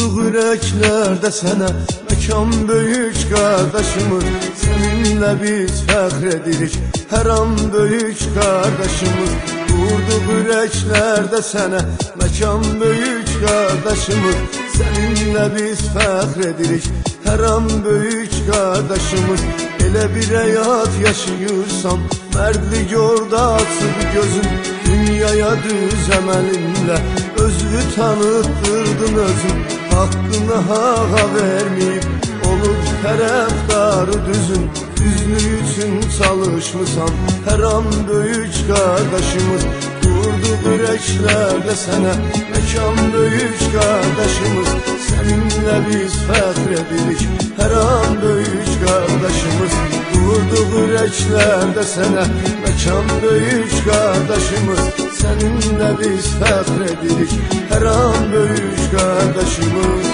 Vurduq ürəklərdə sənə məkan böyük qardaşımız. Səninlə biz fəxr edirik hər an böyük qardaşımız. Vurduq ürəklərdə sənə məkan böyük qardaşımız. Səninlə biz fəxr edirik hər an böyük qardaşımız. Elə bir həyat yaşayırsan, mərdlik orada açıb gözün. Dünyaya düz əməlinlə özünü tanıtdırdın özün. Haqqını hağa verməyib olub tərəfdarı düzün. Düzlük üçün çalışmısan hər an böyük qardaşımız. Vurduq ürəklərdə sənə məkan böyük qardaşımız. Səninlə biz fəxr edirik hər an böyük qardaşımız. Vurduq ürəklərdə sənə məkan böyük qardaşımız. Səninlə biz fəxr edirik hər an böyük qardaşımız.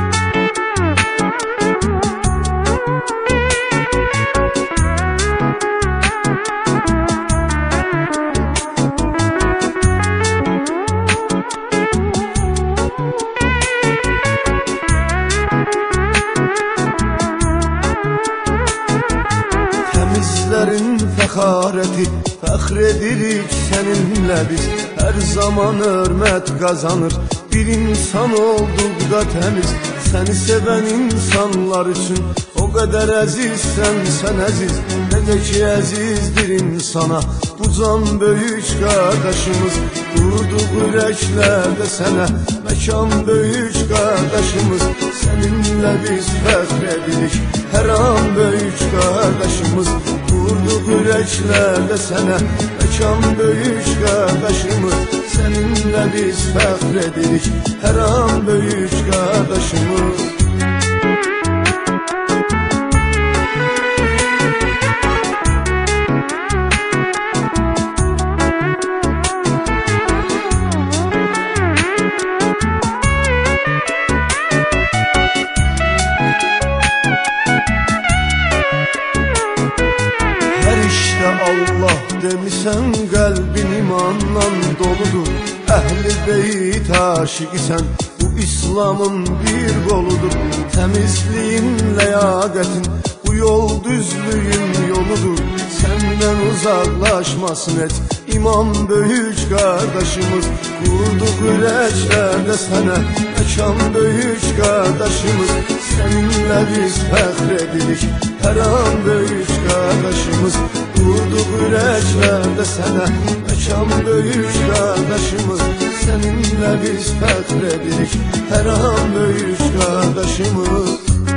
Bizlərin fəxarəti, fəxr edirik səninlə biz. Hər zaman hörmət qazanır bir insan olduqda təmiz. Səni sevən insanlar üçün o qədər əzizsən sən əziz. Necə ki əzizdir insana bu can böyük qardaşımız. Vurduq ürəklərdə sənə məkan böyük qardaşımız. Səninlə biz fəxr edirik hər an böyük qardaşımız. Vurduq ürəklərdə sənə məkan böyük qardaşımız. Səninlə biz fəxr edirik hər an böyük qardaşımız. Allah demisən qəlbin imanla doludur. Əhl-i beyt aşiqisən, bu İslamın bir qoludur. Təmizliyin, ləyaqətin, bu yol düzlüyün yoludur. Səndən uzaqlaşmasın et imam böyük qardaşımız. Vurduq ürəklərdə sənə məkan böyük qardaşımız. Səninlə biz fəxr edirik hər an böyük qardaşımız. Vurduq ürəklərdə sənə məkan böyük qardaşımız. Səninlə biz fəxr edirik hər an böyük qardaşımız.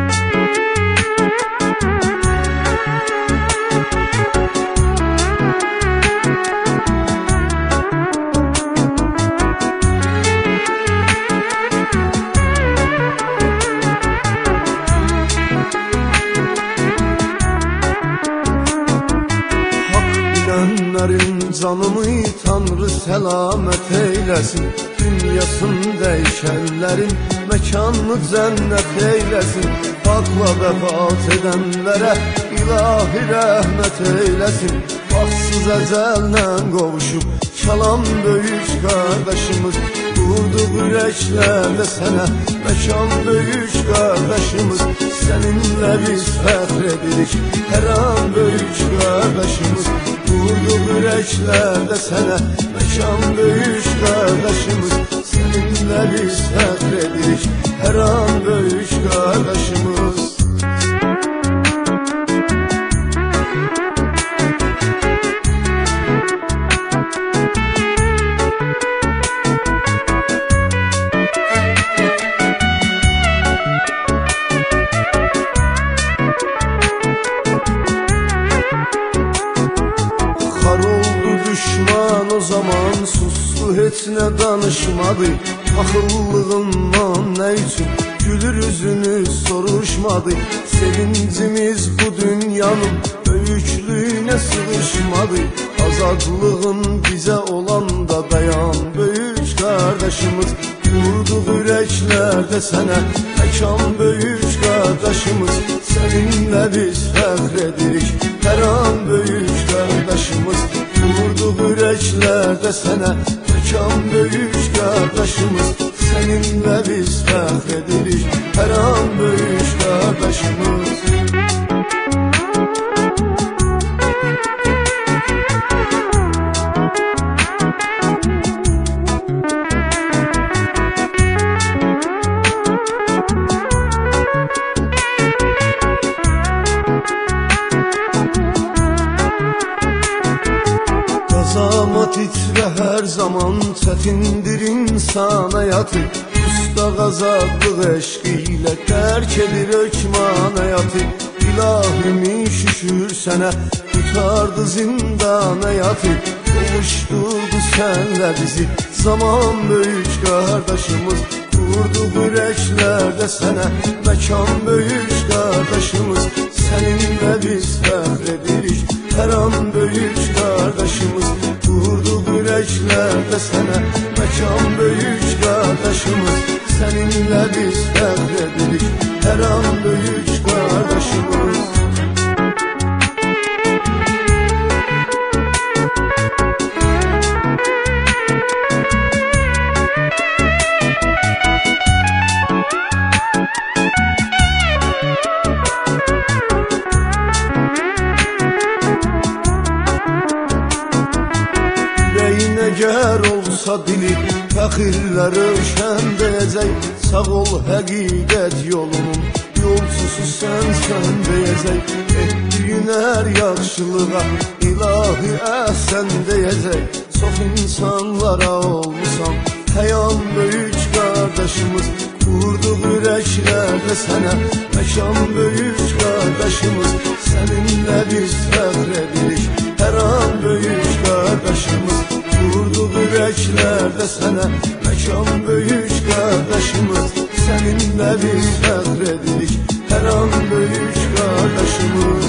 Canımı Tanrı səlamət eyləsin. Dünyasını dəyişənlərin məkanını cənnət eyləsin. Haqla vəfat edənlərə ilahi rəhmət eyləsin. Baxsız əcəllə qovuşub çalan böyük qardaşımız. Vurduq ürəklərdə sənə məkan böyük qardaşımız. Səninlə biz fəxr edirik hər an böyük qardaşımız. Vurduq ürəklərdə sənə məkan böyük qardaşımız. Səninlə biz fəxr edirik hər an böyük qardaşımız. Düşman o zaman susdu, heç nə danışmadı. Axıllığından nə üçün gülür üzünü soruşmadı. Sevincimiz bu dünyanın böyüklüyünə sığışmadı. Azadlığın bizə olan da dayan böyük qardaşımız. Vurduq ürəklərdə sənə məkan böyük qardaşımız. Səninlə biz fəxr edirik hər an böyük qardaşımız. Vurduq ürəklərdə sənə məkan böyük qardaşımız. seninle biz fəxr edirik. Hər an böyük qardaşımız. Qazamat içrə hər zaman çətindir insan həyatı. Usta qazadlıq eşq ilə dərk edir hökman həyatı. İlahimin şükür sənə tutardı zindan həyatı. Qovuşdurdu sənlə bizi zaman böyük qardaşımız. Qurduq ürəklərdə sənə məkan böyük qardaşımız. Səninlə biz fəxr edirik, hər an böyük qardaşımız. Qurduq ürəklərdə sənə məkan böyük qardaşımız. Səninlə biz fəxr edirik, hər an böyük qardaşımız. Əgər olsa dili fəxirlə rövşən deyəcək. Sağ ol həqiqət yolunun yolcusu sənsən deyəcək. Etdiyin hər yaxşılığa ilahi əhsən deyəcək. Çox insanlara olmusan həyan böyük qardaşımız. Qurduq ürəklərdə sənə məkan böyük qardaşımız. Səninlə biz fəxr edirik, hər an böyük qardaşımız. Qurduq ürəklərdə sənə məkan böyük qardaşımız. Səninlə biz fəxr edirik, hər an böyük qardaşımız.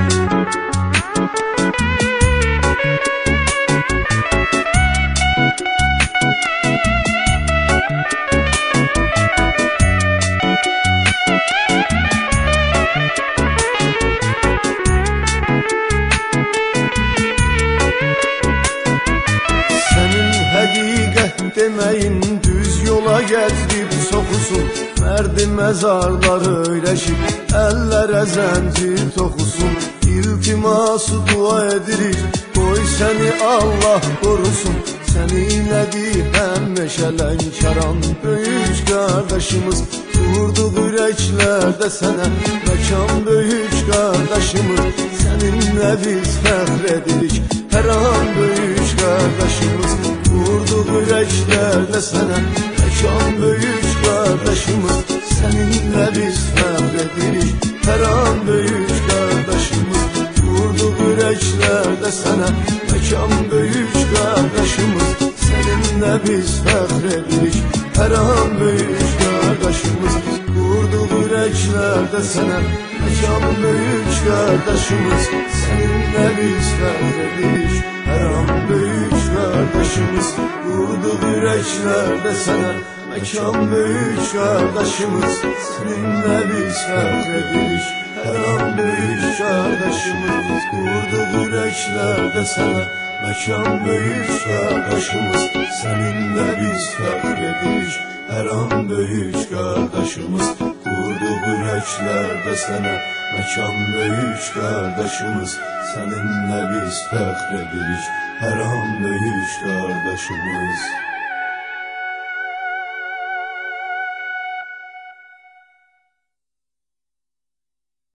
Deməyin düz yola gətirib soxusun. Mərdi məzarları öyləşib əllərə zəncir toxusun. İltiması dua edirik, qoy səni Allah qorusun. Səninlədir həmişə Lənkəran böyük qardaşımız. Qurduq ürəklərdə sənə məkan böyük qardaşımız. Səninlə biz fəxr edirik, hər an böyük qardaşımız. Qurduq ürəklərdə sənə məkan böyük qardaşımız. Səninlə biz fəxr edirik, hər an böyük qardaşımız. Qurduq ürəklərdə sənə məkan böyük qardaşımız. Səninlə biz fəxr edirik, hər an böyük qardaşımız. Qurduq ürəklərdə sənə məkan böyük qardaşımız. Səninlə biz fəxr edirik, hər an böyük qardaşımız. Qurduq ürəklərdə sənə məkan böyük qardaşımız. Səninlə biz fəxr edirik, hər an böyük qardaşımız. Qurduq ürəklərdə sənə məkan böyük qardaşımız. Səninlə biz fəxr edirik, hər an böyük qardaşımız. Qurduq ürəklərdə sənə məkan böyük qardaşımız. Səninlə biz fəxr edirik, hər an böyük qardaşımız.